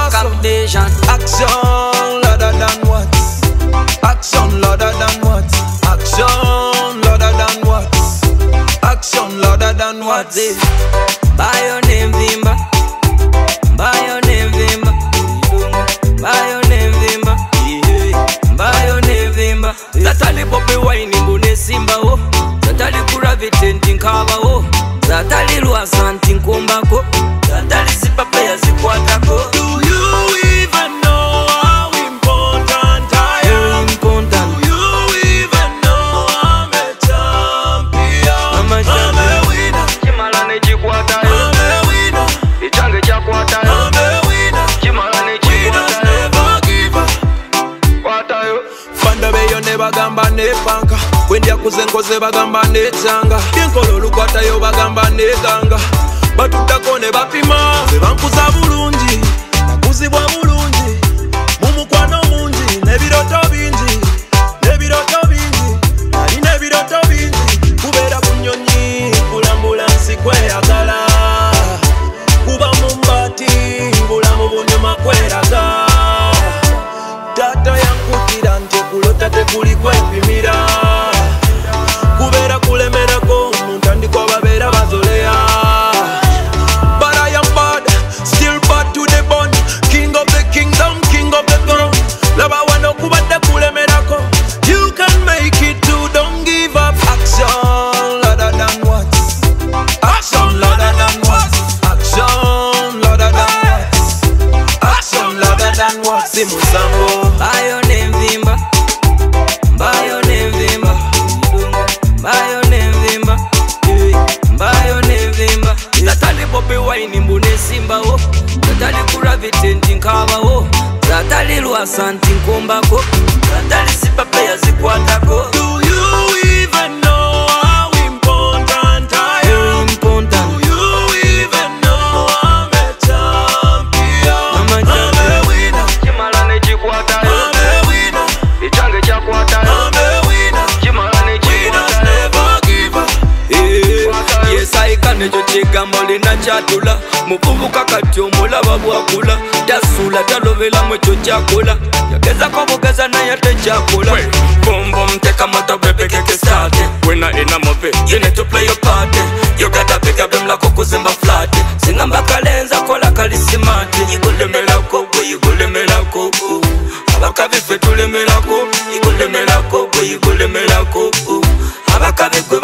accommodation. Action louder than what? Action louder than what? Action louder than what? Action louder than what? Buy your name Vimba, buy your name Vimba, buy your name Vimba, buy your name Vimba. Zatali popi wine mbune simba ho, zatali kuravite ntinkaba ho, zatali luasa ntinkumbako, zatali sipape ya zikwatako. Do you even know how important I am? Important. Do you even know I'm a champion? I'm a winner. Chimalane chikwata yo, I'm a winner. ichange chakwata yo, I'm a winner. chimalane Winners chikwata yo, never give up. kwata yo. Fanda beyo ne bagamba ne panka, kwendya kuzenkoze bagamba ne changa, byenkolo lukwata yo bagamba ne ganga, batutako ne bapima, bebankuza bulungi, nakuzibwa bulungi, mumukwano mungi, nebiroto bingi, nebiroto bingi, ali nebiroto bingi, kubeera bunyonyi, kulambula nsi kweyagala, kuba mumbati, bulamu bunyuma kweraga. Tata yankutira nti kulota tekuli kwepimira, kubeera kulemerako muntandikwa babeera bazoleya. But I am bad, still bad to the bone, king of the kingdom, king of the throne. Laba wano kubadde kulemerako, you can make it too, don't give up. Action louder than what? Action louder than what? Action louder than what? Action louder than what? Simusango. Buy your name Vimba, buy your name Vimba, buy your name Vimba, buy your name Vimba. Zatali popi wine mbune simba ho, zatali kuravite ntinkaba ho, zatali luasa ntinkumbako, zatali sipape ya zikwatako. Do you even know how important I am? Important. Do you even know I'm a champion? I'm a champion. winner. Chimalane chikwata yo, I'm a winner. ichange chakwata yo, I'm a winner. chimalane Winners chikwata yo. never give up. Yes, I can ejo chigambo lina chatula, muvubuka kati omulaba bwakula, tasula talovela mwecho chakola, yageza kobugeza naye techakola. Boom boom, take a motor baby, get it started. When I in a movie, you need to play your party. You gotta pick up them like kukuzimba flat. Singa mbaka lenza kola kalisimati. Igule melako, igule melako. Abakabife tule melako, igule melako, igule melako. Abakabife